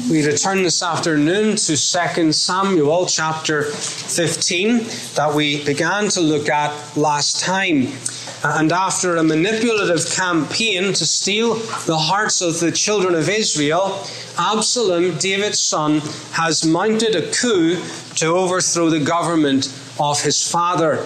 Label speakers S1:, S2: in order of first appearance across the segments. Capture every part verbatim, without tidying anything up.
S1: We return this afternoon to Second Samuel chapter fifteen that we began to look at last time. And after a manipulative campaign to steal the hearts of the children of Israel, Absalom, David's son, has mounted a coup to overthrow the government of his father.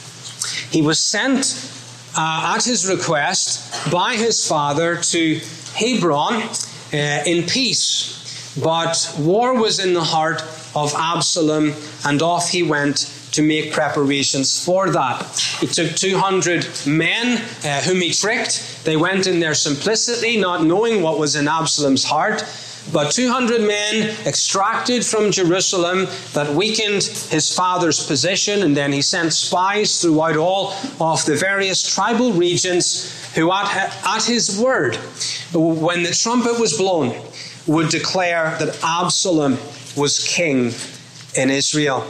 S1: He was sent uh, at his request by his father to Hebron uh, in peace. But war was in the heart of Absalom, and off he went to make preparations for that. He took two hundred men uh, whom he tricked. They went in their simplicity, not knowing what was in Absalom's heart. But two hundred men extracted from Jerusalem that weakened his father's position, and then he sent spies throughout all of the various tribal regions who at, at his word, when the trumpet was blown, would declare that Absalom was king in Israel.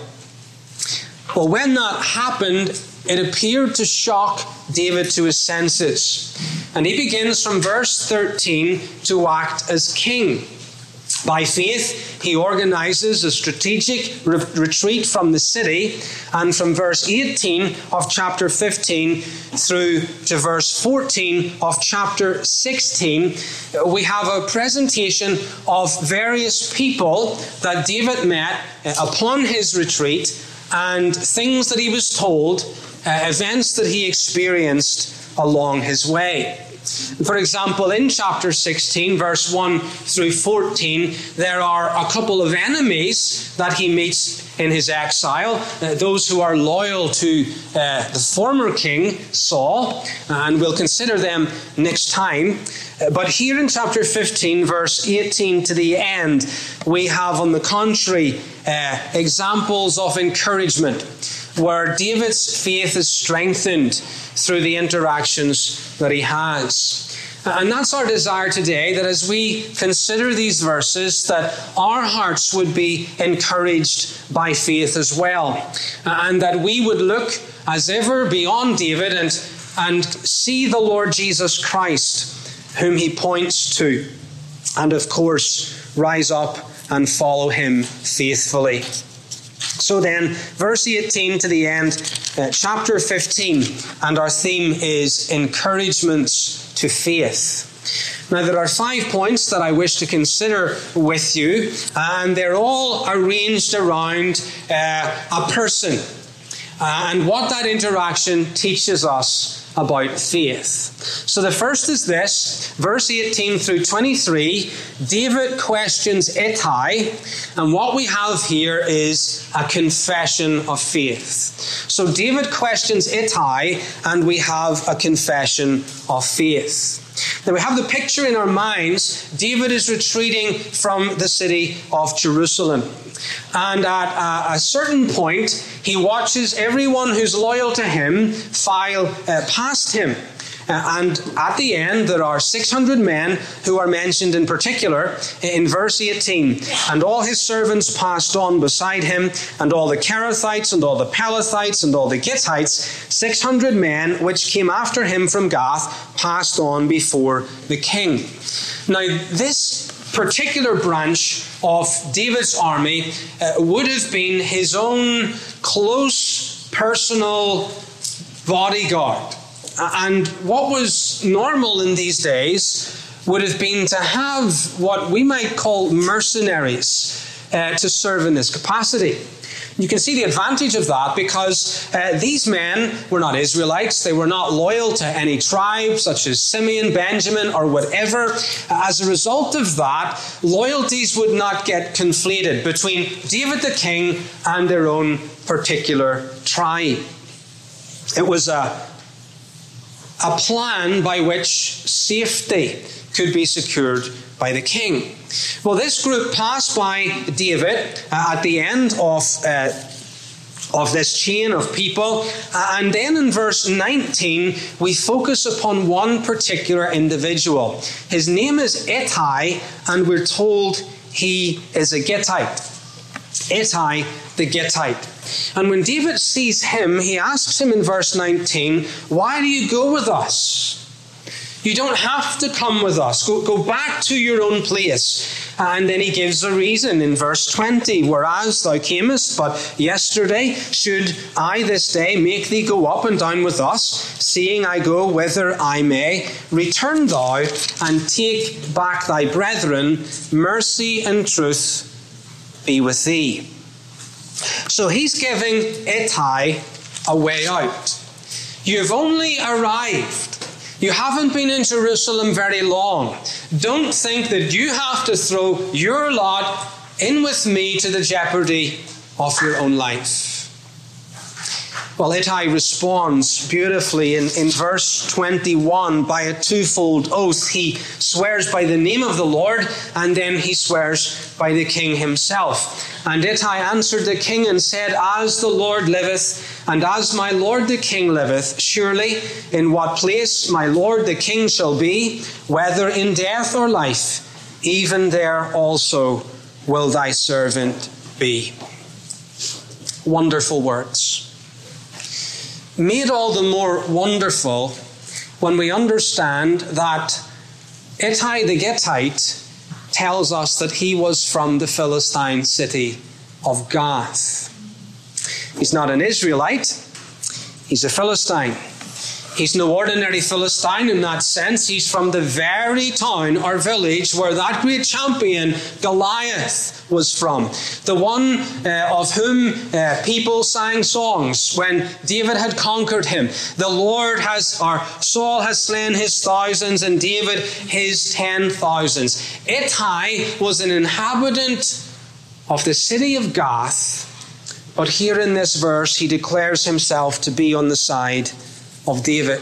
S1: Well, when that happened, it appeared to shock David to his senses. And he begins from verse thirteen to act as king. By faith, he organizes a strategic re- retreat from the city, and from verse eighteen of chapter fifteen through to verse fourteen of chapter sixteen, we have a presentation of various people that David met upon his retreat and things that he was told, uh, events that he experienced along his way. For example, in chapter sixteen, verse one through fourteen, there are a couple of enemies that he meets in his exile, uh, those who are loyal to uh, the former king, Saul, and we'll consider them next time. Uh, but here in chapter fifteen, verse eighteen to the end, we have, on the contrary, uh, examples of encouragement, where David's faith is strengthened through the interactions that he has. And that's our desire today, that as we consider these verses, that our hearts would be encouraged by faith as well. And that we would look as ever beyond David and, and see the Lord Jesus Christ, whom he points to. And of course, rise up and follow him faithfully. So then, verse eighteen to the end, uh, chapter fifteen, and our theme is encouragements to faith. Now, there are five points that I wish to consider with you, and they're all arranged around uh, a person uh, and what that interaction teaches us about faith. So the first is this, verse eighteen through twenty-three, David questions Ittai, and what we have here is a confession of faith. So David questions Ittai, and we have a confession of faith. Now we have the picture in our minds. David is retreating from the city of Jerusalem. And at a, a certain point, he watches everyone who's loyal to him file uh, past him. Uh, and at the end, there are six hundred men who are mentioned in particular in verse eighteen. And all his servants passed on beside him, and all the Kerethites, and all the Pelethites, and all the Gittites, six hundred men which came after him from Gath, passed on before the king. Now, this particular branch of David's army uh, would have been his own close personal bodyguard. And what was normal in these days would have been to have what we might call mercenaries uh, to serve in this capacity. You can see the advantage of that because uh, these men were not Israelites. They were not loyal to any tribe such as Simeon, Benjamin, or whatever. As a result of that, loyalties would not get conflated between David the king and their own particular tribe. It was a, a plan by which safety could be secured by the king. Well, this group passed by David uh, at the end of uh, of this chain of people, uh, and then in verse nineteen we focus upon one particular individual. His name is Ittai, and we're told he is a Gittite. Ittai the Gittite. And when David sees him, he asks him in verse nineteen, "Why do you go with us? You don't have to come with us. Go, go back to your own place." And then he gives a reason in verse twenty. Whereas thou camest but yesterday, should I this day make thee go up and down with us, seeing I go whither I may? Return thou and take back thy brethren. Mercy and truth be with thee. So he's giving Ittai a way out. You've only arrived. You haven't been in Jerusalem very long. Don't think that you have to throw your lot in with me to the jeopardy of your own life. Well, Ittai responds beautifully in, in verse twenty-one by a twofold oath. He swears by the name of the Lord, and then he swears by the king himself. And Ittai answered the king and said, As the Lord liveth, and as my lord the king liveth, surely in what place my lord the king shall be, whether in death or life, even there also will thy servant be. Wonderful words. Made all the more wonderful when we understand that Ittai the Gittite tells us that he was from the Philistine city of Gath. He's not an Israelite, he's a Philistine. He's no ordinary Philistine in that sense. He's from the very town or village where that great champion Goliath was from. The one uh, of whom uh, people sang songs when David had conquered him. The Lord has, or Saul has slain his thousands and David his ten thousands. Ittai was an inhabitant of the city of Gath, but here in this verse he declares himself to be on the side of David.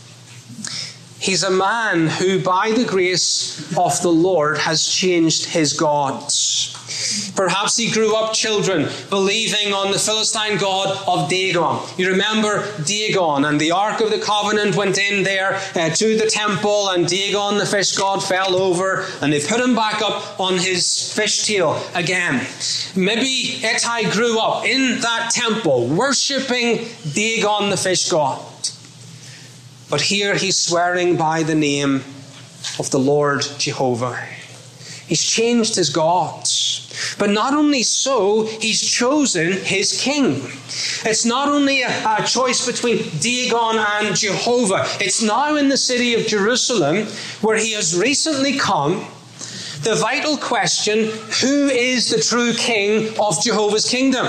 S1: He's a man who, by the grace of the Lord, has changed his gods. Perhaps he grew up, children, believing on the Philistine god of Dagon. You remember Dagon, and the Ark of the Covenant went in there uh, to the temple, and Dagon, the fish god, fell over, and they put him back up on his fishtail again. Maybe Ittai grew up in that temple, worshipping Dagon, the fish god. But here he's swearing by the name of the Lord Jehovah. He's changed his gods. But not only so, he's chosen his king. It's not only a, a choice between Dagon and Jehovah. It's now in the city of Jerusalem, where he has recently come, the vital question, who is the true king of Jehovah's kingdom?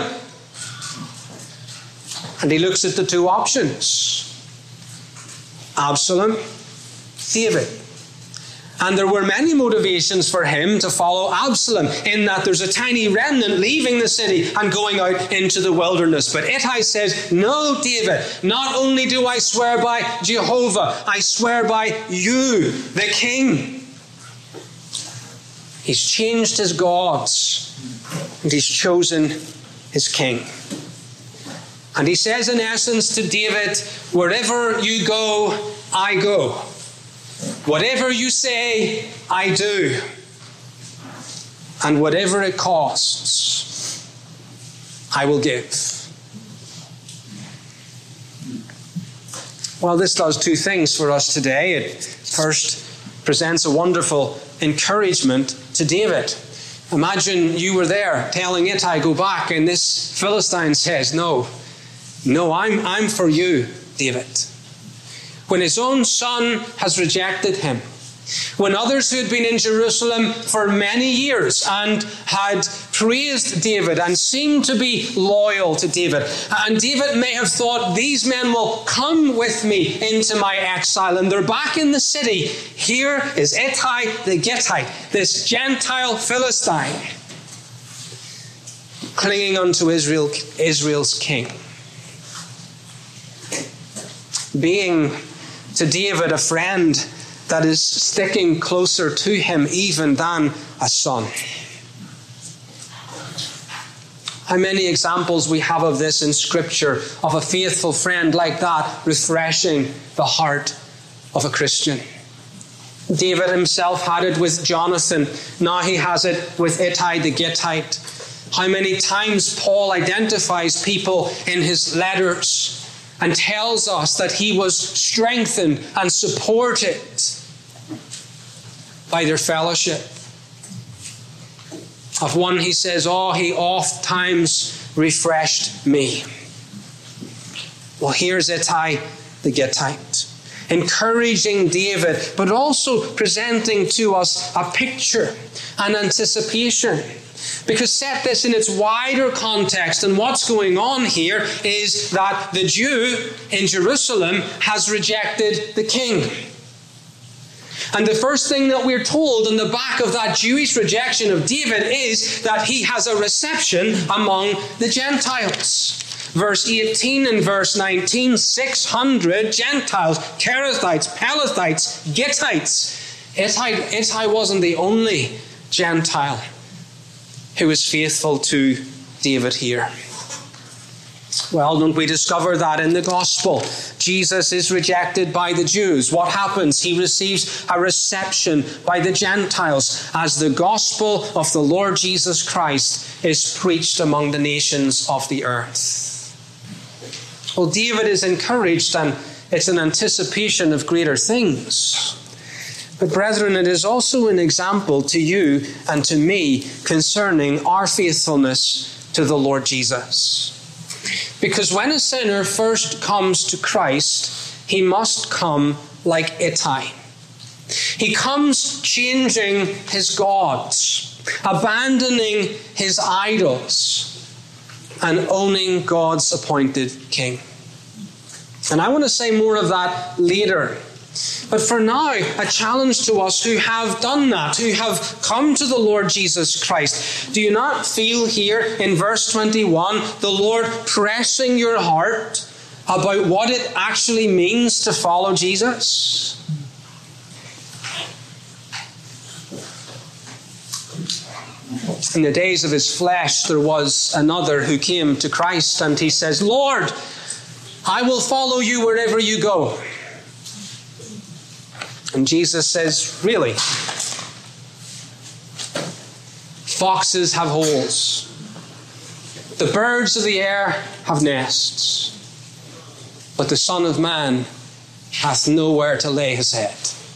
S1: And he looks at the two options. Absalom, David. And there were many motivations for him to follow Absalom, in that there's a tiny remnant leaving the city and going out into the wilderness. But Ittai says, no, David, not only do I swear by Jehovah, I swear by you, the king. He's changed his gods and he's chosen his king. And he says in essence to David, wherever you go, I go. Whatever you say, I do. And whatever it costs, I will give. Well, this does two things for us today. It first presents a wonderful encouragement to David. Imagine you were there telling Ittai, go back, and this Philistine says, no, no, I'm, I'm for you, David. When his own son has rejected him, when others who had been in Jerusalem for many years and had praised David and seemed to be loyal to David, and David may have thought, these men will come with me into my exile, and they're back in the city. Here is Ittai the Gittite, this Gentile Philistine, clinging unto Israel, Israel's king. Being to David a friend that is sticking closer to him even than a son. How many examples we have of this in Scripture, of a faithful friend like that refreshing the heart of a Christian. David himself had it with Jonathan. Now he has it with Ittai the Gittite. How many times Paul identifies people in his letters and tells us that he was strengthened and supported by their fellowship. Of one he says, oh, he oft times refreshed me. Well, here's Ittai the Gittite, encouraging David, but also presenting to us a picture, an anticipation. Because set this in its wider context, and what's going on here is that the Jew in Jerusalem has rejected the king. And the first thing that we're told in the back of that Jewish rejection of David is that he has a reception among the Gentiles. Verse eighteen and verse nineteen, six hundred Gentiles, Kerethites, Pelethites, Gittites. Ittai, Ittai wasn't the only Gentile who was faithful to David here. Well, don't we discover that in the gospel? Jesus is rejected by the Jews. What happens? He receives a reception by the Gentiles as the gospel of the Lord Jesus Christ is preached among the nations of the earth. Well, David is encouraged, and it's an anticipation of greater things. But brethren, it is also an example to you and to me concerning our faithfulness to the Lord Jesus. Because when a sinner first comes to Christ, he must come like Ittai. He comes changing his gods, abandoning his idols, and owning God's appointed king. And I want to say more of that later. But for now, a challenge to us who have done that, who have come to the Lord Jesus Christ. Do you not feel here in verse twenty-one, the Lord pressing your heart about what it actually means to follow Jesus? In the days of his flesh, there was another who came to Christ, and he says, Lord, I will follow you wherever you go. And Jesus says, really? Foxes have holes. The birds of the air have nests. But the Son of Man hath nowhere to lay his head.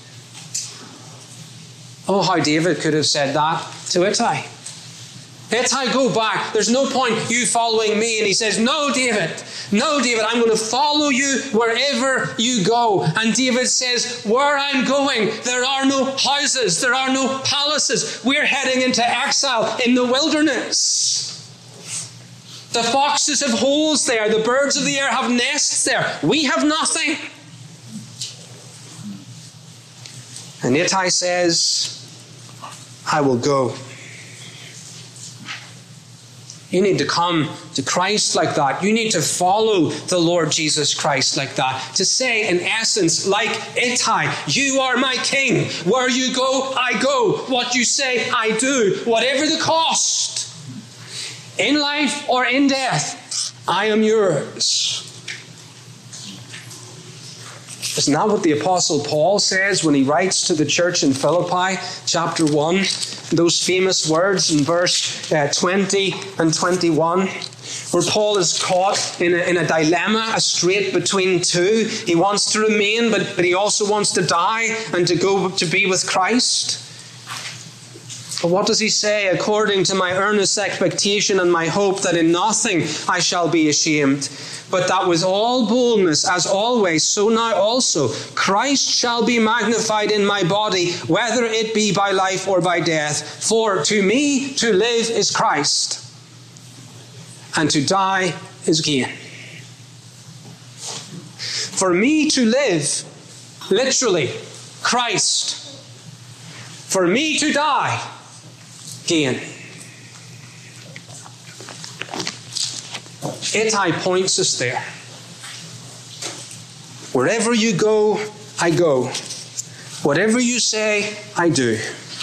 S1: Oh, how David could have said that to Ittai. Ittai, go back. There's no point you following me. And he says, no, David. No, David, I'm going to follow you wherever you go. And David says, where I'm going, there are no houses. There are no palaces. We're heading into exile in the wilderness. The foxes have holes there. The birds of the air have nests there. We have nothing. And Ittai says, I will go. You need to come to Christ like that. You need to follow the Lord Jesus Christ like that. To say, in essence, like Ittai, you are my king. Where you go, I go. What you say, I do. Whatever the cost, in life or in death, I am yours. Isn't that what the Apostle Paul says when he writes to the church in Philippi, chapter one? Those famous words in verse uh, twenty and twenty-one, where Paul is caught in a, in a dilemma, a strait between two. He wants to remain, but, but he also wants to die and to go to be with Christ. But what does he say? According to my earnest expectation and my hope that in nothing I shall be ashamed, but that with all boldness, as always, so now also, Christ shall be magnified in my body, whether it be by life or by death. For to me to live is Christ, and to die is gain. For me to live, literally, Christ. For me to die, gain. Ittai points us there. Wherever you go, I go. Whatever you say, I do.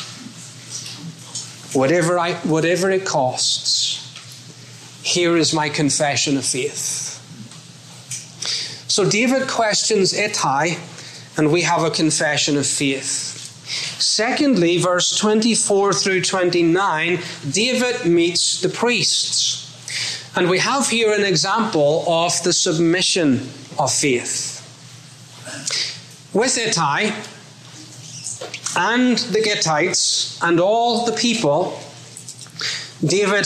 S1: Whatever I, whatever it costs. Here is my confession of faith. So David questions Ittai, and we have a confession of faith. Secondly, verse twenty-four through twenty-nine, David meets the priests. And we have here an example of the submission of faith. With Ittai and the Gittites and all the people, David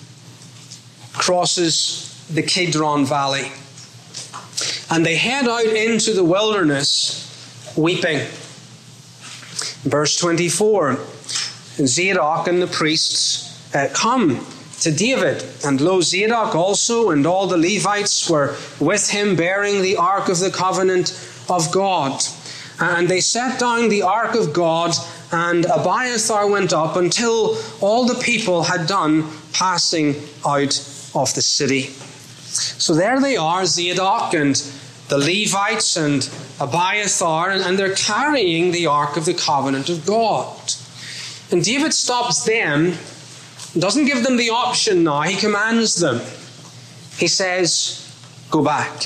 S1: crosses the Kidron Valley, and they head out into the wilderness weeping. Verse twenty-four, Zadok and the priests uh, come to David, and lo, Zadok also and all the Levites were with him, bearing the ark of the covenant of God. And they set down the ark of God, and Abiathar went up until all the people had done passing out of the city. So there they are, Zadok and the Levites and Abiathar, and they're carrying the ark of the covenant of God. And David stops them, doesn't give them the option now, he commands them. He says, go back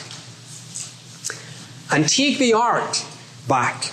S1: and take the ark back.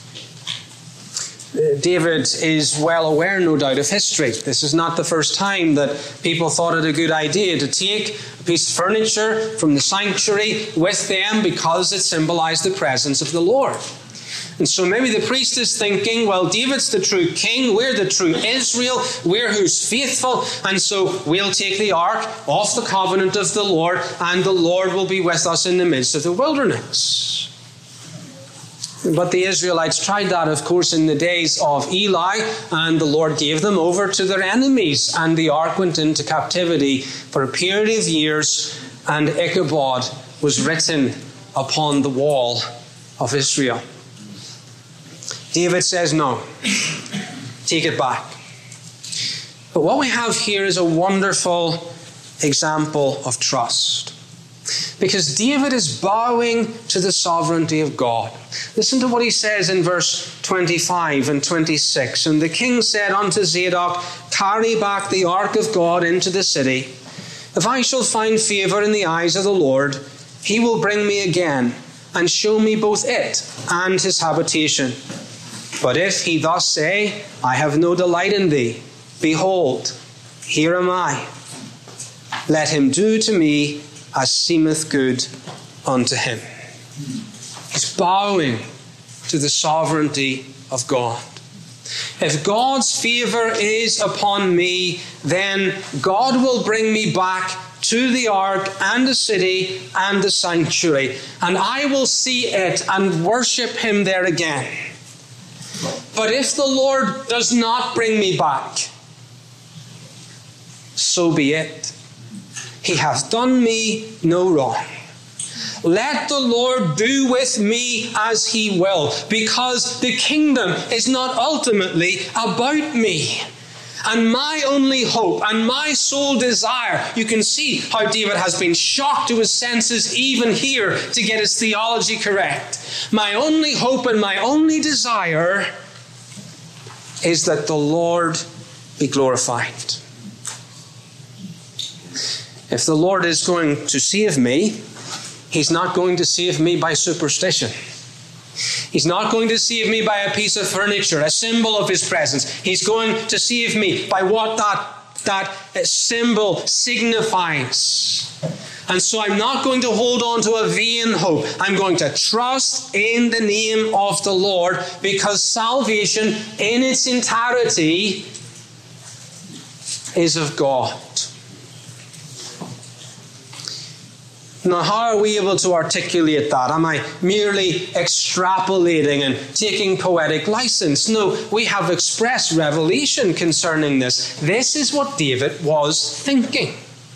S1: David is well aware, no doubt, of history. This is not the first time that people thought it a good idea to take a piece of furniture from the sanctuary with them because it symbolized the presence of the Lord. And so maybe the priest is thinking, well, David's the true king, we're the true Israel, we're who's faithful, and so we'll take the ark off the covenant of the Lord, and the Lord will be with us in the midst of the wilderness. But the Israelites tried that, of course, in the days of Eli, and the Lord gave them over to their enemies, and the ark went into captivity for a period of years, and Ichabod was written upon the wall of Israel. David says, no, take it back. But what we have here is a wonderful example of trust. Because David is bowing to the sovereignty of God. Listen to what he says in verse twenty-five and twenty-six. And the king said unto Zadok, carry back the ark of God into the city. If I shall find favour in the eyes of the Lord, he will bring me again and show me both it and his habitation. But if he thus say, I have no delight in thee, behold, here am I. Let him do to me as seemeth good unto him. He's bowing to the sovereignty of God. If God's favour is upon me, then God will bring me back to the ark and the city and the sanctuary, and I will see it and worship him there again. But if the Lord does not bring me back, so be it. He hath done me no wrong. Let the Lord do with me as he will, because the kingdom is not ultimately about me. And my only hope and my sole desire, you can see how David has been shocked to his senses even here to get his theology correct. My only hope and my only desire is that the Lord be glorified. If the Lord is going to save me, he's not going to save me by superstition. He's not going to save me by a piece of furniture, a symbol of his presence. He's going to save me by what that, that symbol signifies. And so I'm not going to hold on to a vain hope. I'm going to trust in the name of the Lord, because salvation in its entirety is of God. Now, how are we able to articulate that? Am I merely extrapolating and taking poetic license? No, we have express revelation concerning this. This is what David was thinking,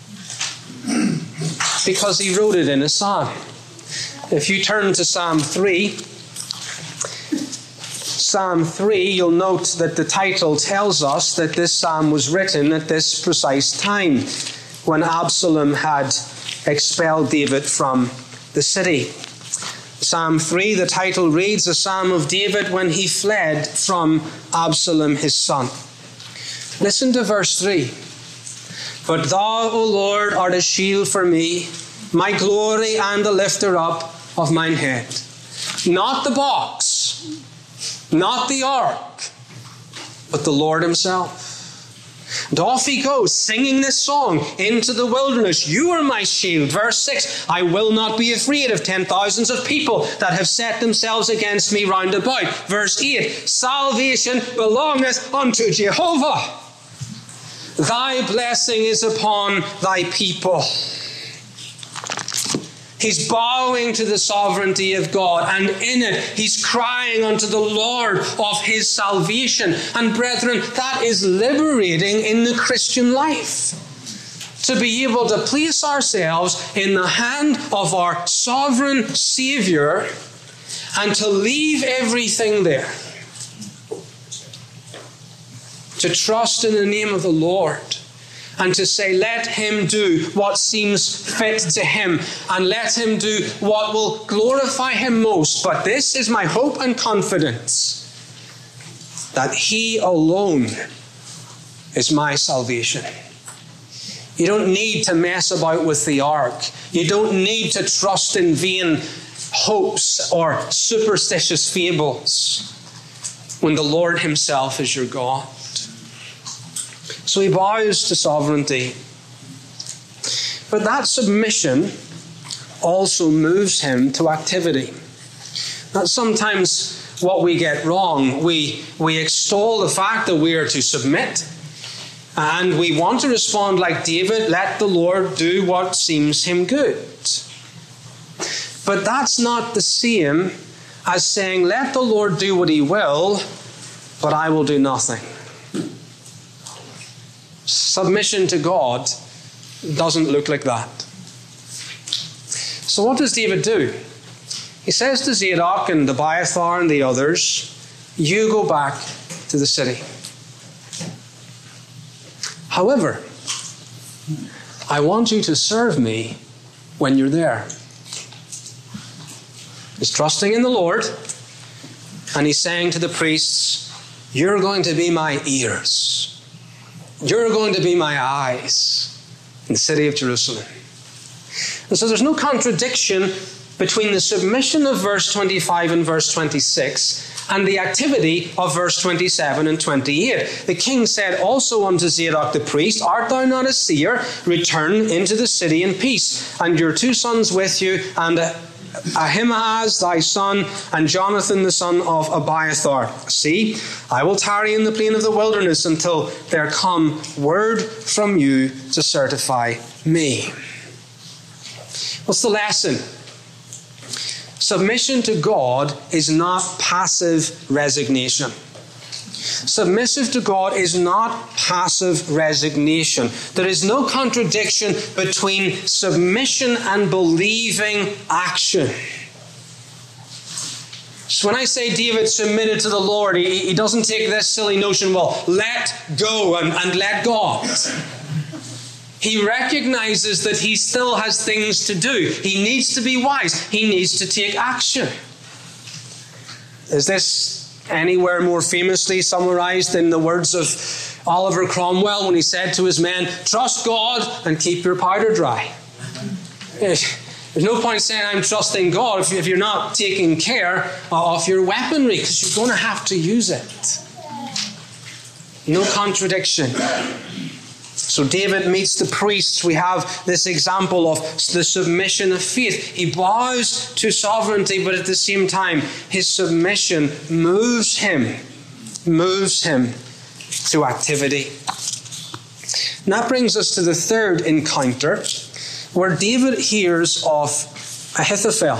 S1: because he wrote it in a psalm. If you turn to Psalm three, Psalm three, you'll note that the title tells us that this psalm was written at this precise time when Absalom had expelled David from the city. Psalm three, the title reads, a psalm of David when he fled from Absalom his son. Listen to verse three. But thou, O Lord, art a shield for me, my glory and the lifter up of mine head. Not the box, not the ark, but the Lord himself. And off he goes, singing this song into the wilderness. You are my shield. Verse six, I will not be afraid of ten thousands of people that have set themselves against me round about. Verse eight, salvation belongeth unto Jehovah. Thy blessing is upon thy people. He's bowing to the sovereignty of God, and in it he's crying unto the Lord of his salvation. And brethren, that is liberating in the Christian life. To be able to place ourselves in the hand of our sovereign Savior and to leave everything there. To trust in the name of the Lord. And to say, let him do what seems fit to him. And let him do what will glorify him most. But this is my hope and confidence, that he alone is my salvation. You don't need to mess about with the ark. You don't need to trust in vain hopes or superstitious fables when the Lord himself is your God. So he bows to sovereignty. But that submission also moves him to activity. That's sometimes what we get wrong. We, we extol the fact that we are to submit. And we want to respond like David, let the Lord do what seems him good. But that's not the same as saying, let the Lord do what he will, but I will do nothing. Submission to God doesn't look like that. So what does David do? He says to Zadok and Abiathar and the others, you go back to the city. However, I want you to serve me when you're there. He's trusting in the Lord, and he's saying to the priests, you're going to be my ears. You're going to be my eyes in the city of Jerusalem. And so there's no contradiction between the submission of verse twenty-five and verse twenty-six and the activity of verse twenty-seven and twenty-eight. The king said also unto Zadok the priest, art thou not a seer? Return into the city in peace, and your two sons with you, and Ahimaaz thy son, and Jonathan the son of Abiathar. See, I will tarry in the plain of the wilderness until there come word from you to certify me. What's the lesson? Submission to God is not passive resignation. Submissive to God is not passive resignation. There is no contradiction between submission and believing action. So when I say David submitted to the Lord, he, he doesn't take this silly notion, well, let go and, and let God. He recognizes that he still has things to do. He needs to be wise. He needs to take action. Is this anywhere more famously summarized in the words of Oliver Cromwell when he said to his men, trust God and keep your powder dry? There's no point saying I'm trusting God if, if you're not taking care of your weaponry, because you're going to have to use it. No contradiction. So David meets the priests. We have this example of the submission of faith. He bows to sovereignty, but at the same time, his submission moves him, moves him to activity. And that brings us to the third encounter, where David hears of Ahithophel.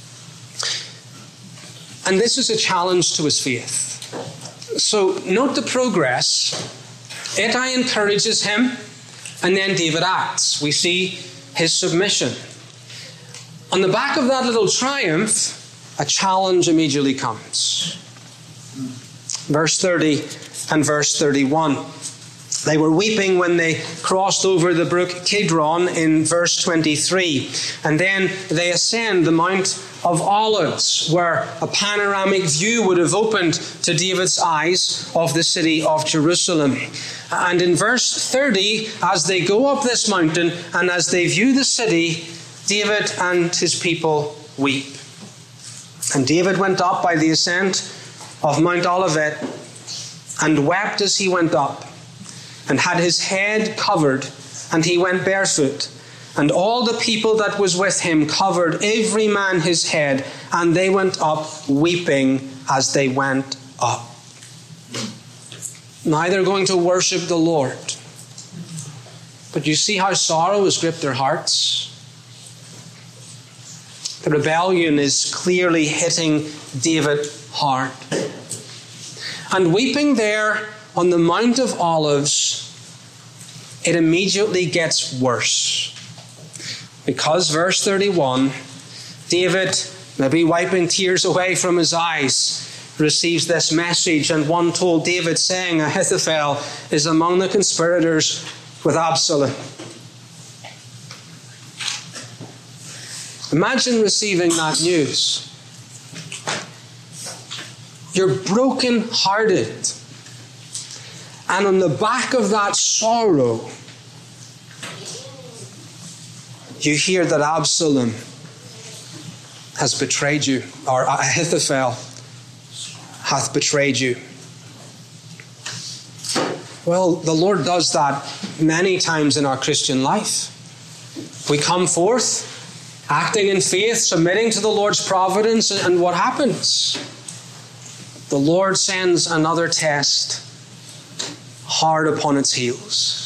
S1: And this is a challenge to his faith. So note the progress. Ittai encourages him, and then David acts. We see his submission. On the back of that little triumph, a challenge immediately comes. Verse thirty and verse thirty-one. They were weeping when they crossed over the brook Kidron in verse twenty-three. And then they ascend the Mount of Olives, where a panoramic view would have opened to David's eyes of the city of Jerusalem. And in verse thirty, as they go up this mountain and as they view the city, David and his people weep. And David went up by the ascent of Mount Olivet and wept as he went up, and had his head covered, and he went barefoot. And all the people that was with him covered every man his head, and they went up weeping as they went up. Now they're going to worship the Lord. But you see how sorrow has gripped their hearts? The rebellion is clearly hitting David hard. And weeping there on the Mount of Olives, it immediately gets worse. Because verse thirty-one, David, maybe wiping tears away from his eyes, receives this message, and one told David, saying, Ahithophel is among the conspirators with Absalom. Imagine receiving that news. You're broken-hearted. And on the back of that sorrow, you hear that Absalom has betrayed you, or Ahithophel hath betrayed you. Well, the Lord does that many times in our Christian life. We come forth, acting in faith, submitting to the Lord's providence, and what happens? The Lord sends another test hard upon its heels.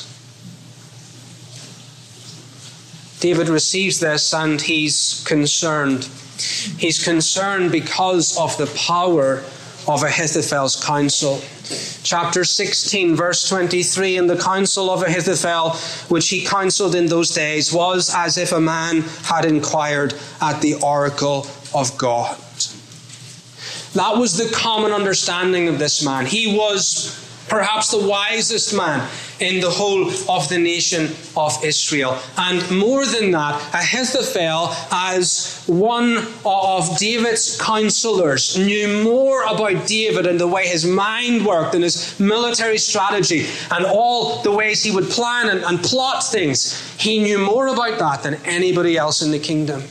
S1: David receives this and he's concerned. He's concerned because of the power of Ahithophel's counsel. Chapter sixteen, verse twenty-three, and the counsel of Ahithophel, which he counselled in those days, was as if a man had inquired at the oracle of God. That was the common understanding of this man. He was perhaps the wisest man in the whole of the nation of Israel. And more than that, Ahithophel, as one of David's counselors, knew more about David and the way his mind worked and his military strategy and all the ways he would plan and, and plot things. He knew more about that than anybody else in the kingdom.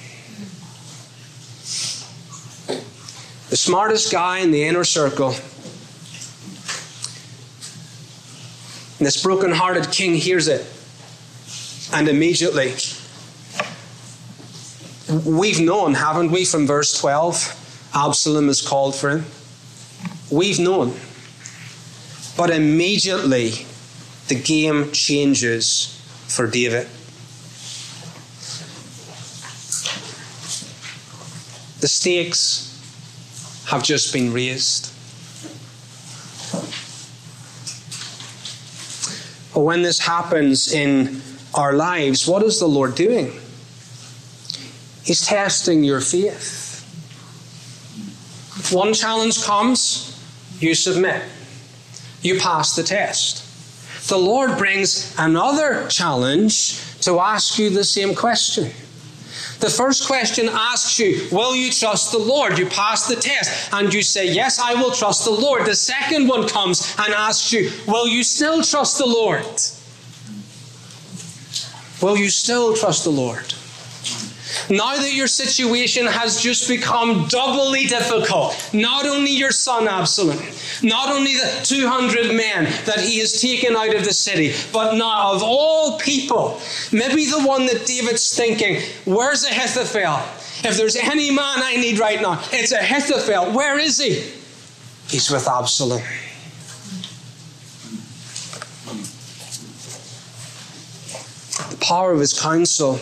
S1: The smartest guy in the inner circle. And this broken-hearted king hears it. And immediately, we've known, haven't we, from verse twelve, Absalom is called for him. We've known. But immediately, the game changes for David. The stakes have just been raised. But when this happens in our lives, what is the Lord doing? He's testing your faith. If one challenge comes, you submit. You pass the test. The Lord brings another challenge to ask you the same question. The first question asks you, will you trust the Lord? You pass the test and you say, yes, I will trust the Lord. The second one comes and asks you, will you still trust the Lord? Will you still trust the Lord? Now that your situation has just become doubly difficult, not only your son Absalom, not only the two hundred men that he has taken out of the city, but now of all people, maybe the one that David's thinking, where's Ahithophel? If there's any man I need right now, it's Ahithophel. Where is he? He's with Absalom. The power of his counsel.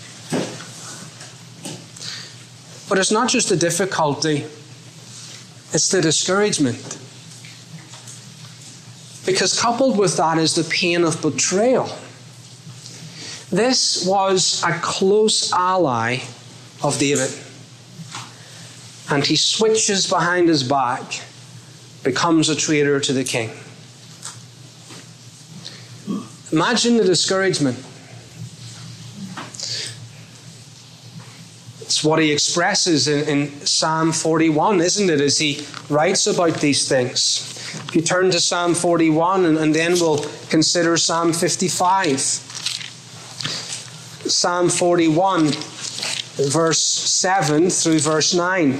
S1: But it's not just the difficulty, it's the discouragement. Because coupled with that is the pain of betrayal. This was a close ally of David. And he switches behind his back, becomes a traitor to the king. Imagine the discouragement. It's what he expresses in, in Psalm forty-one, isn't it, as he writes about these things. If you turn to Psalm forty-one, and, and then we'll consider Psalm fifty-five. Psalm forty-one, verse seven through verse nine.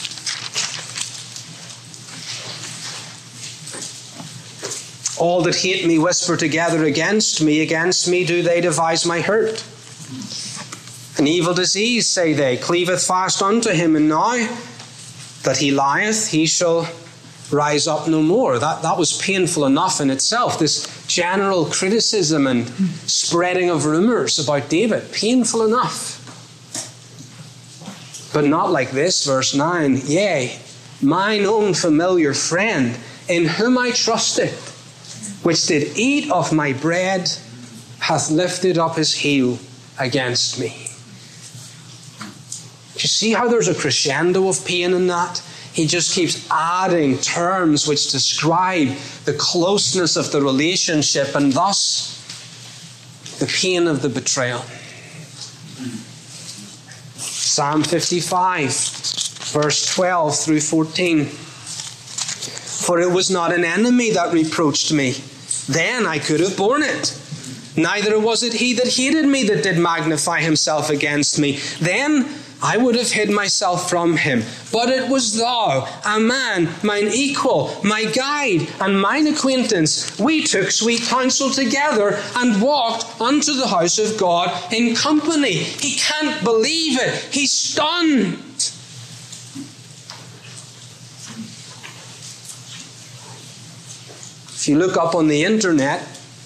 S1: All that hate me whisper together against me, against me do they devise my hurt. An evil disease, say they, cleaveth fast unto him, and now that he lieth, he shall rise up no more. That, that was painful enough in itself. This general criticism and spreading of rumors about David, painful enough. But not like this, verse nine. Yea, mine own familiar friend, in whom I trusted, which did eat of my bread, hath lifted up his heel against me. Do you see how there's a crescendo of pain in that? He just keeps adding terms which describe the closeness of the relationship and thus the pain of the betrayal. Psalm fifty-five, verse twelve through fourteen. For it was not an enemy that reproached me. Then I could have borne it. Neither was it he that hated me that did magnify himself against me. Then I would have hid myself from him. But it was thou, a man, mine equal, my guide, and mine acquaintance. We took sweet counsel together and walked unto the house of God in company. He can't believe it. He's stunned. If you look up on the internet,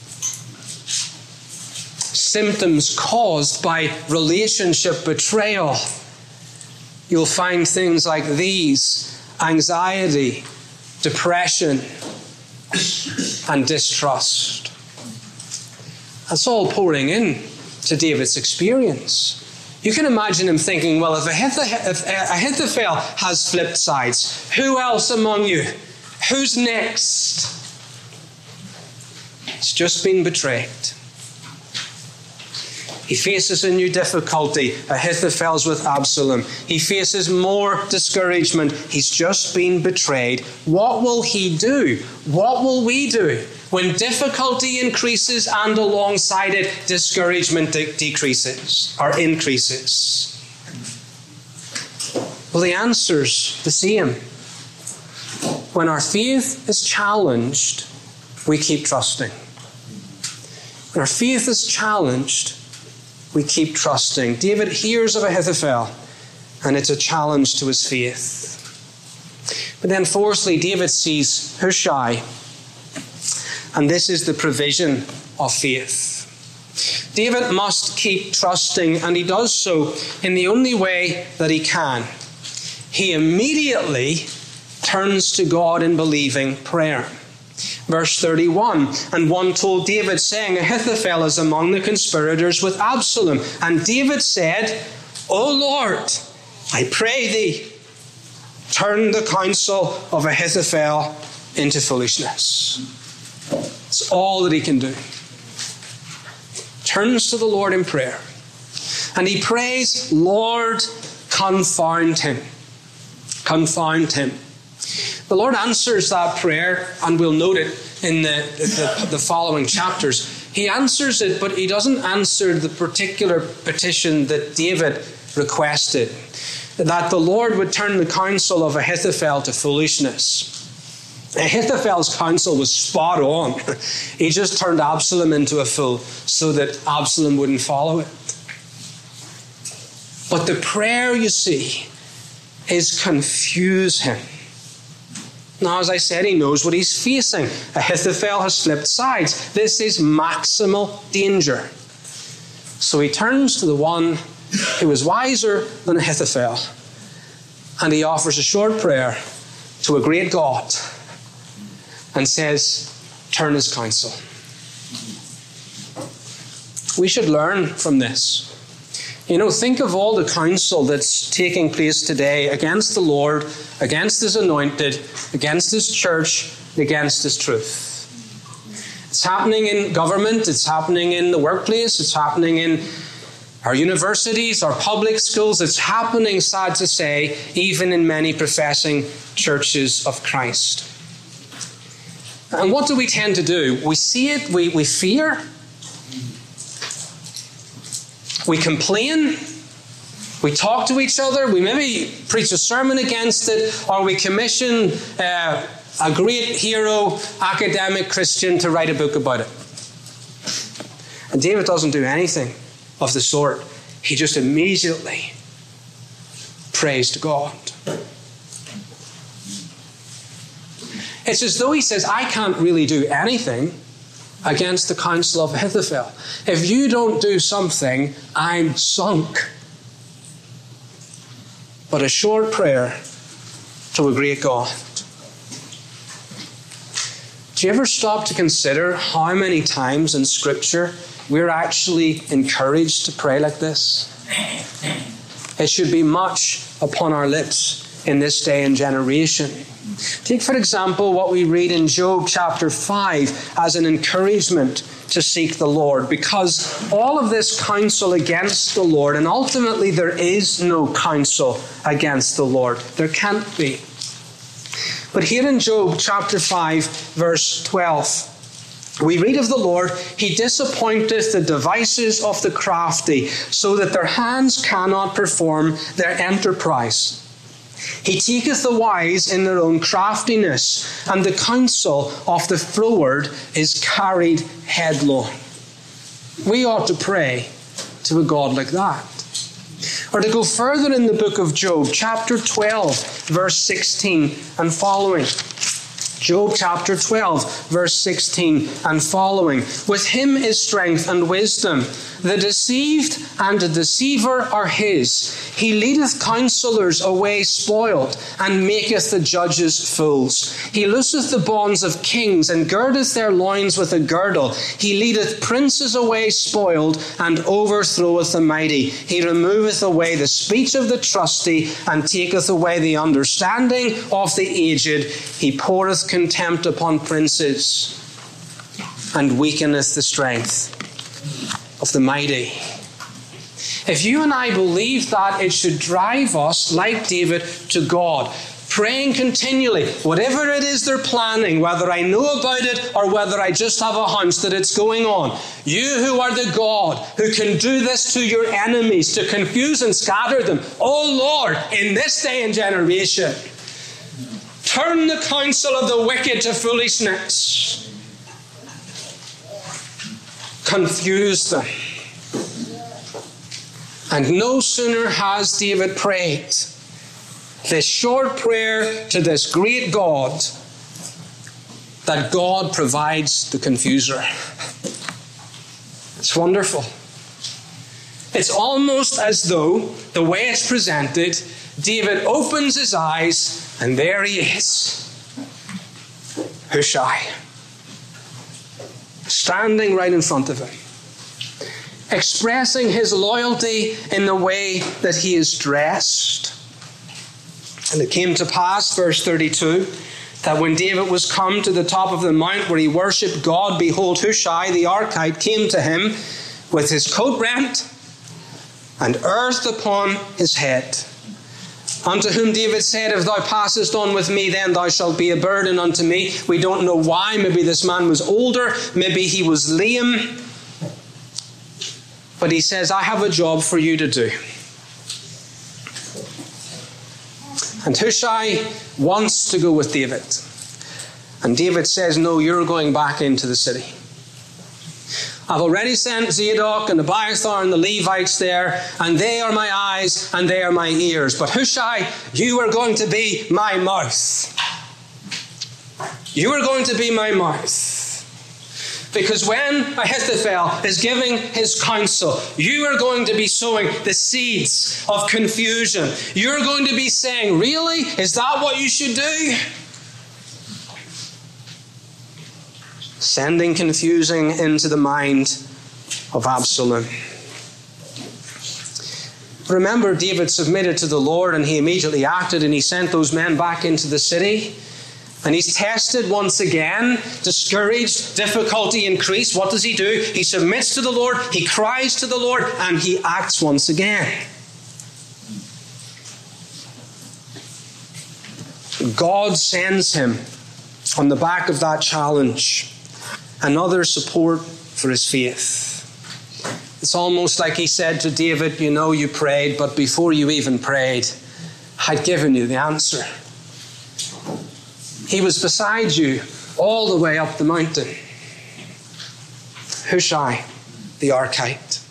S1: symptoms caused by relationship betrayal, you'll find things like these: anxiety, depression, and distrust. That's all pouring in to David's experience. You can imagine him thinking, well, if Ahithophel has flipped sides, who else among you? Who's next? He's just been betrayed. He faces a new difficulty. Ahithophel's with Absalom. He faces more discouragement. He's just been betrayed. What will he do? What will we do when difficulty increases and alongside it discouragement de- decreases or increases? Well, the answer's the same. When our faith is challenged, we keep trusting. When our faith is challenged, we keep trusting. David hears of Ahithophel, and it's a challenge to his faith. But then fourthly, David sees Hushai, and this is the provision of faith. David must keep trusting, and he does so in the only way that he can. He immediately turns to God in believing prayer. Verse thirty-one, and one told David, saying, Ahithophel is among the conspirators with Absalom. And David said, O Lord, I pray thee, turn the counsel of Ahithophel into foolishness. It's all that he can do. Turns to the Lord in prayer. And he prays, Lord, confound him. Confound him. The Lord answers that prayer, and we'll note it in the, the, the following chapters. He answers it, but he doesn't answer the particular petition that David requested, that the Lord would turn the counsel of Ahithophel to foolishness. Ahithophel's counsel was spot on. He just turned Absalom into a fool so that Absalom wouldn't follow it. But the prayer, you see, is confuse him. Now, as I said, he knows what he's facing. Ahithophel has flipped sides. This is maximal danger. So he turns to the one who is wiser than Ahithophel, and he offers a short prayer to a great God and says, turn his counsel. We should learn from this. You know, think of all the counsel that's taking place today against the Lord, against his anointed, against his church, against his truth. It's happening in government, it's happening in the workplace, it's happening in our universities, our public schools. It's happening, sad to say, even in many professing churches of Christ. And what do we tend to do? We see it, we, we fear, we complain, we talk to each other, we maybe preach a sermon against it, or we commission uh, a great hero, academic Christian to write a book about it. And David doesn't do anything of the sort. He just immediately prays to God. It's as though he says, I can't really do anything against the counsel of Ahithophel. If you don't do something, I'm sunk. But a short prayer to a great God. Do you ever stop to consider how many times in Scripture we're actually encouraged to pray like this? It should be much upon our lips in this day and generation. Take, for example, what we read in Job chapter five as an encouragement to seek the Lord, because all of this counsel against the Lord, and ultimately there is no counsel against the Lord. There can't be. But here in Job chapter five, verse twelve, we read of the Lord, He disappointeth the devices of the crafty, so that their hands cannot perform their enterprise. He taketh the wise in their own craftiness, and the counsel of the froward is carried headlong. We ought to pray to a God like that. Or to go further in the book of Job, chapter twelve, verse sixteen and following. Job chapter twelve, verse sixteen and following. With him is strength and wisdom. The deceived and the deceiver are his. He leadeth counselors away spoiled, and maketh the judges fools. He looseth the bonds of kings, and girdeth their loins with a girdle. He leadeth princes away spoiled, and overthroweth the mighty. He removeth away the speech of the trusty, and taketh away the understanding of the aged. He poureth contempt upon princes, and weakeneth the strength of the mighty. If you and I believe that, it should drive us, like David, to God, praying continually, whatever it is they're planning, whether I know about it or whether I just have a hunch that it's going on. You who are the God who can do this to your enemies, to confuse and scatter them. Oh Lord, in this day and generation, turn the counsel of the wicked to foolishness. Confuse them. And no sooner has David prayed this short prayer to this great God that God provides the confuser. It's wonderful. It's almost as though, the way it's presented, David opens his eyes and there he is, Hushai, standing right in front of him, expressing his loyalty in the way that he is dressed. And it came to pass, verse thirty-two, that when David was come to the top of the mount where he worshipped God, behold, Hushai the Archite came to him with his coat rent and earth upon his head. Unto whom David said, if thou passest on with me, then thou shalt be a burden unto me. We don't know why. Maybe this man was older. Maybe he was lame. But he says, I have a job for you to do. And Hushai wants to go with David. And David says, no, you're going back into the city. I've already sent Zadok and Abiathar and the Levites there, and they are my eyes and they are my ears. But Hushai, you are going to be my mouth. You are going to be my mouth. Because when Ahithophel is giving his counsel, you are going to be sowing the seeds of confusion. You're going to be saying, really? Is that what you should do? Sending confusing into the mind of Absalom. Remember, David submitted to the Lord and he immediately acted and he sent those men back into the city. And he's tested once again, discouraged, difficulty increased. What does he do? He submits to the Lord, he cries to the Lord, and he acts once again. God sends him on the back of that challenge another support for his faith. It's almost like he said to David, you know, you prayed, but before you even prayed, I'd given you the answer. He was beside you all the way up the mountain. Hushai, the Archite.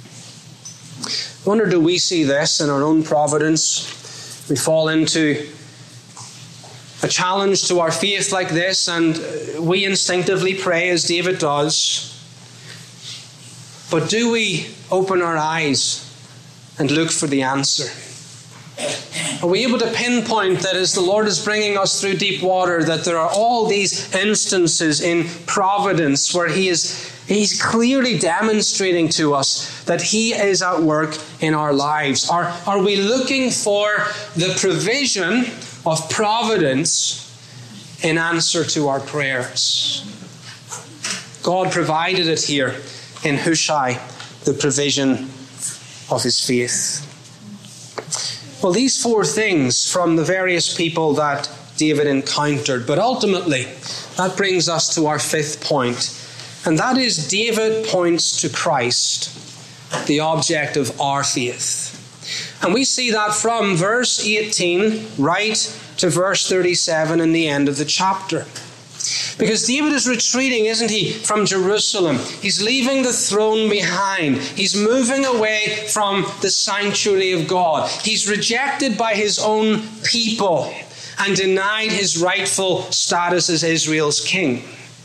S1: I wonder, do we see this in our own providence? We fall into a challenge to our faith like this, and we instinctively pray as David does. But do we open our eyes and look for the answer? Are we able to pinpoint that as the Lord is bringing us through deep water, that there are all these instances in providence where He is He's clearly demonstrating to us that He is at work in our lives? Are, are we looking for the provision of providence in answer to our prayers? God provided it here in Hushai, the provision of His faith. Well, these four things from the various people that David encountered, but ultimately that brings us to our fifth point, and that is David points to Christ, the object of our faith. And we see that from verse eighteen right to verse thirty-seven in the end of the chapter. Because David is retreating, isn't he, from Jerusalem. He's leaving the throne behind. He's moving away from the sanctuary of God. He's rejected by his own people and denied his rightful status as Israel's king.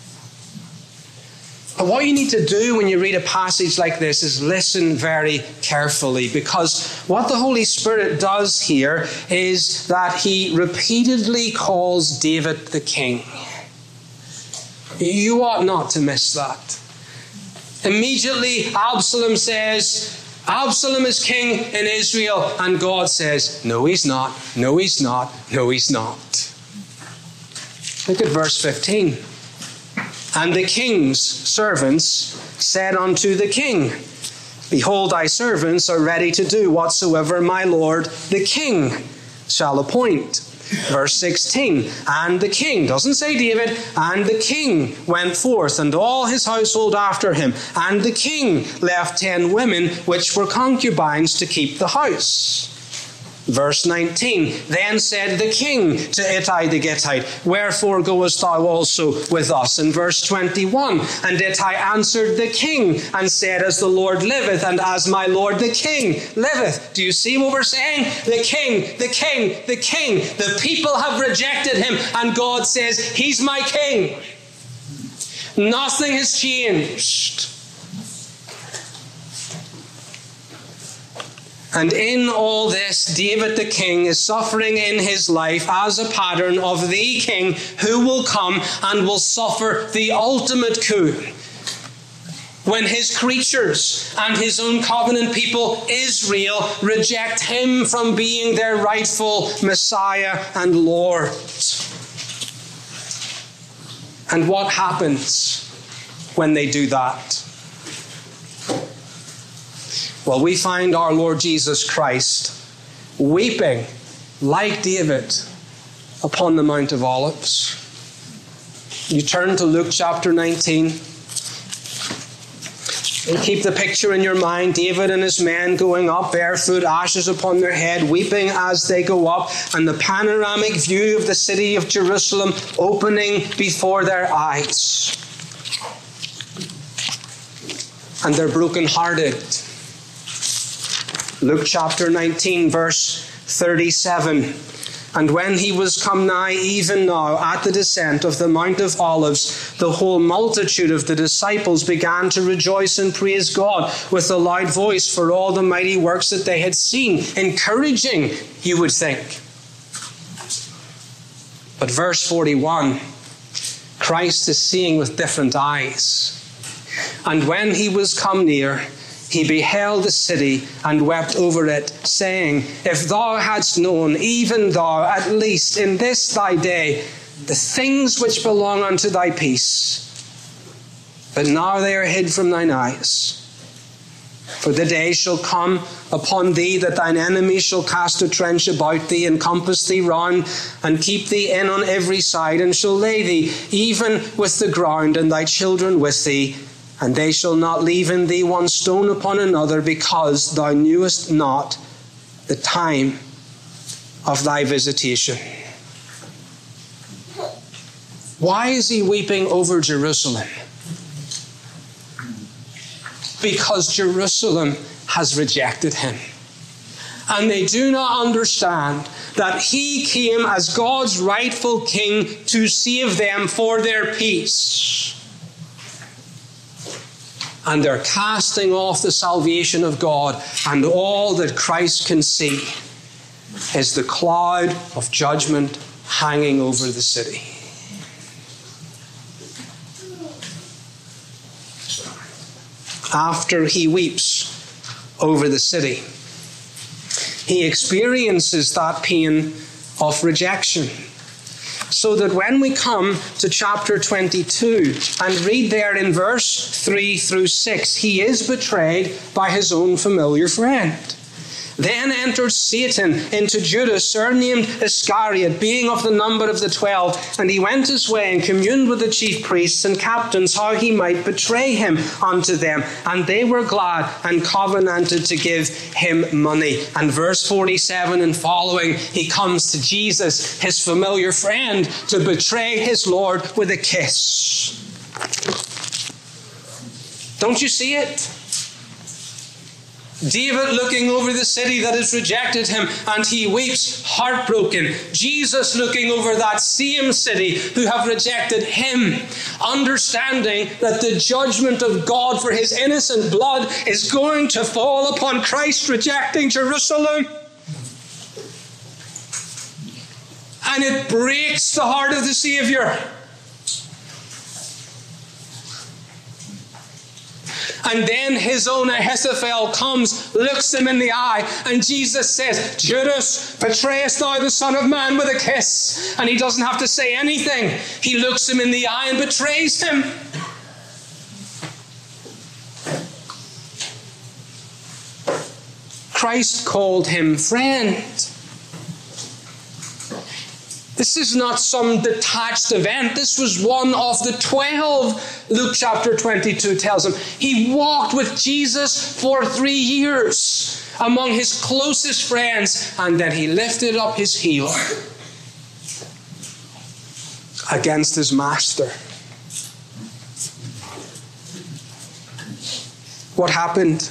S1: But what you need to do when you read a passage like this is listen very carefully, because what the Holy Spirit does here is that He repeatedly calls David the king. You ought not to miss that. Immediately, Absalom says, Absalom is king in Israel, and God says, no, he's not, no, he's not, no, he's not. Look at verse fifteen. And the king's servants said unto the king, behold, thy servants are ready to do whatsoever my lord the king shall appoint. Verse sixteen, and the king, doesn't say David, and the king went forth, and all his household after him, and the king left ten women which were concubines to keep the house. Verse nineteen, then said the king to Ittai the Gittite, wherefore goest thou also with us? And verse twenty-one, and Ittai answered the king and said, as the Lord liveth, and as my lord the king liveth. Do you see what we're saying? The king, the king, the king. The people have rejected him, and God says, he's my king. Nothing has changed. And in all this, David the king is suffering in his life as a pattern of the king who will come and will suffer the ultimate coup when his creatures and his own covenant people, Israel, reject him from being their rightful Messiah and Lord. And what happens when they do that? Well, we find our Lord Jesus Christ weeping like David upon the Mount of Olives. You turn to Luke chapter nineteen. And keep the picture in your mind. David and his men going up barefoot, ashes upon their head, weeping as they go up, and the panoramic view of the city of Jerusalem opening before their eyes. And they're brokenhearted. Luke chapter nineteen, verse thirty-seven. And when he was come nigh, even now, at the descent of the Mount of Olives, the whole multitude of the disciples began to rejoice and praise God with a loud voice for all the mighty works that they had seen. Encouraging, you would think. But verse forty-one, Christ is seeing with different eyes. And when he was come near, he beheld the city and wept over it, saying, if thou hadst known, even thou, at least in this thy day, the things which belong unto thy peace, but now they are hid from thine eyes. For the day shall come upon thee that thine enemies shall cast a trench about thee, and compass thee round, and keep thee in on every side, and shall lay thee even with the ground, and thy children with thee. And they shall not leave in thee one stone upon another, because thou knewest not the time of thy visitation. Why is he weeping over Jerusalem? Because Jerusalem has rejected him. And they do not understand that he came as God's rightful king to save them for their peace. And they're casting off the salvation of God, and all that Christ can see is the cloud of judgment hanging over the city. After he weeps over the city, he experiences that pain of rejection. So that when we come to chapter twenty-two and read there in verse three through six, he is betrayed by his own familiar friend. Then entered Satan into Judas, surnamed Iscariot, being of the number of the twelve. And he went his way and communed with the chief priests and captains how he might betray him unto them. And they were glad and covenanted to give him money. And verse forty-seven and following, he comes to Jesus, his familiar friend, to betray his Lord with a kiss. Don't you see it? David looking over the city that has rejected him, and he weeps heartbroken. Jesus looking over that same city who have rejected him, understanding that the judgment of God for his innocent blood is going to fall upon Christ rejecting Jerusalem. And it breaks the heart of the Savior. And then his own Ahithophel comes, looks him in the eye, and Jesus says, Judas, betrayest thou the Son of Man with a kiss? And he doesn't have to say anything. He looks him in the eye and betrays him. Christ called him friend. This is not some detached event. This was one of the twelve. Luke chapter twenty-two tells him he walked with Jesus for three years among his closest friends, and then he lifted up his heel against his master. What happened?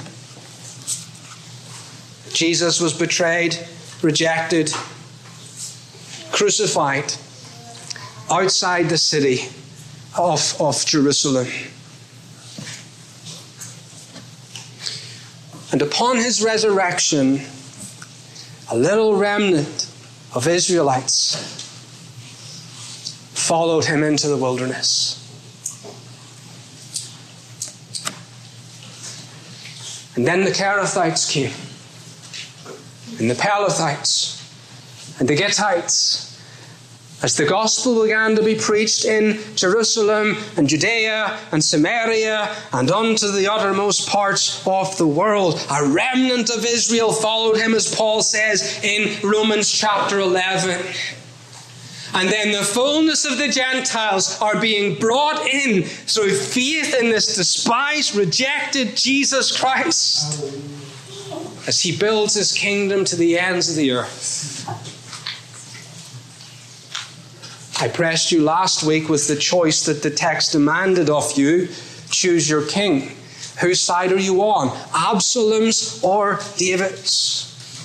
S1: Jesus was betrayed, rejected, crucified outside the city of, of Jerusalem. And upon his resurrection, a little remnant of Israelites followed him into the wilderness. And then the Kerethites came, and the Pelethites, and the Gittites. As the gospel began to be preached in Jerusalem and Judea and Samaria and unto the uttermost parts of the world, a remnant of Israel followed him, as Paul says in Romans chapter eleven. And then the fullness of the Gentiles are being brought in through faith in this despised, rejected Jesus Christ as he builds his kingdom to the ends of the earth. I pressed you last week with the choice that the text demanded of you. Choose your king. Whose side are you on? Absalom's or David's?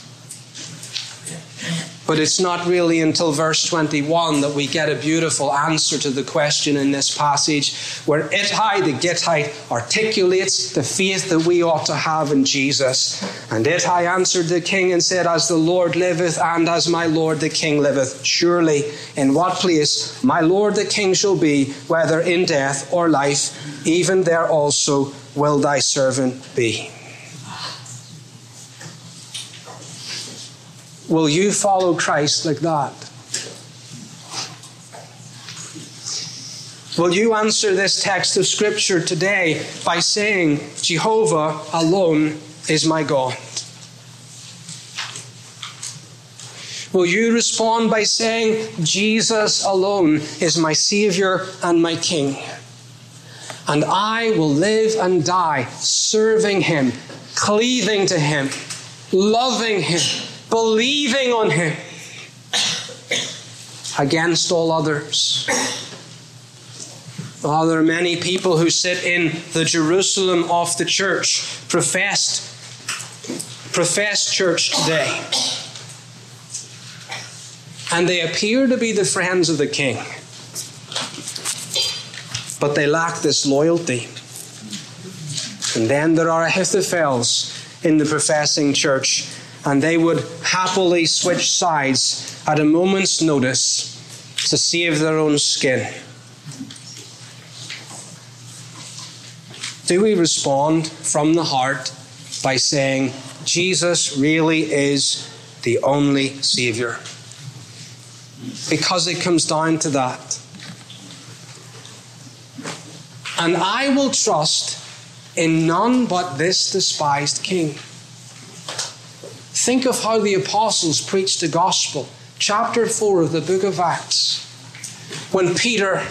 S1: But it's not really until verse twenty-one that we get a beautiful answer to the question in this passage, where Ittai the Gittite articulates the faith that we ought to have in Jesus. And Ittai answered the king and said, As the Lord liveth, and as my Lord the king liveth, surely in what place my Lord the king shall be, whether in death or life, even there also will thy servant be. Will you follow Christ like that? Will you answer this text of Scripture today by saying, Jehovah alone is my God? Will you respond by saying, Jesus alone is my Savior and my King? And I will live and die serving Him, cleaving to Him, loving Him, believing on Him against all others. Oh, there are many people who sit in the Jerusalem of the church, professed, professed church today. and they appear to be the friends of the king. But they lack this loyalty. And then there are Ahithophels in the professing church, and they would happily switch sides at a moment's notice to save their own skin. Do we respond from the heart by saying, Jesus really is the only Savior? Because it comes down to that. And I will trust in none but this despised king. Think of how the apostles preached the gospel. Chapter four of the book of Acts. When Peter,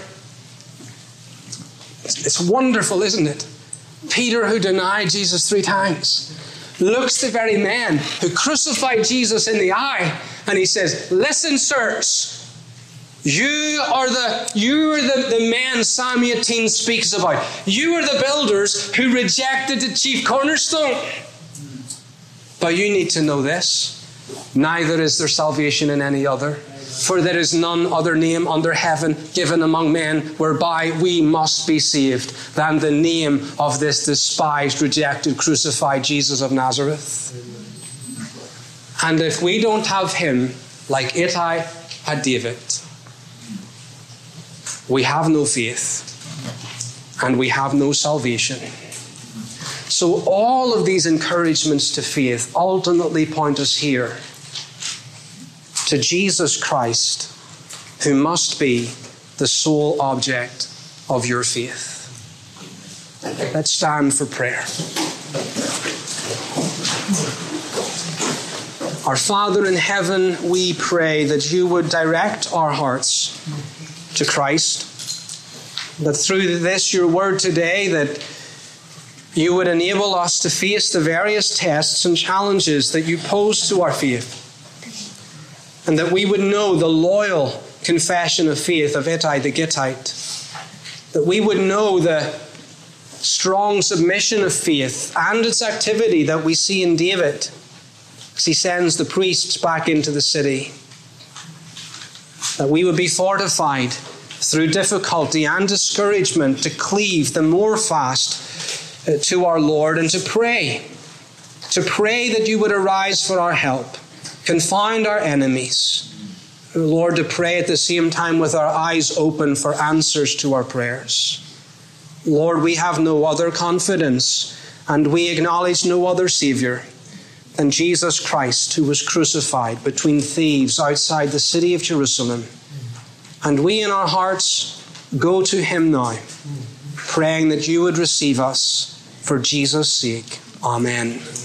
S1: it's wonderful, isn't it? Peter, who denied Jesus three times, looks the very man who crucified Jesus in the eye, and he says, listen, sirs, you are the you are the, the men Psalm eighteen speaks about. You are the builders who rejected the chief cornerstone. But you need to know this. Neither is there salvation in any other. For there is none other name under heaven given among men whereby we must be saved than the name of this despised, rejected, crucified Jesus of Nazareth. And if we don't have him like Ittai had David, we have no faith and we have no salvation. So all of these encouragements to faith ultimately point us here to Jesus Christ, who must be the sole object of your faith. Let's stand for prayer. Our Father in heaven, we pray that you would direct our hearts to Christ, that through this, your word today, that you would enable us to face the various tests and challenges that you pose to our faith, and that we would know the loyal confession of faith of Ittai the Gittite, that we would know the strong submission of faith and its activity that we see in David as he sends the priests back into the city, that we would be fortified through difficulty and discouragement to cleave the more fast to our Lord and to pray, to pray that you would arise for our help, confound our enemies. Lord, to pray at the same time with our eyes open for answers to our prayers. Lord, we have no other confidence and we acknowledge no other Savior than Jesus Christ, who was crucified between thieves outside the city of Jerusalem. And we in our hearts go to him now, praying that you would receive us for Jesus' sake. Amen.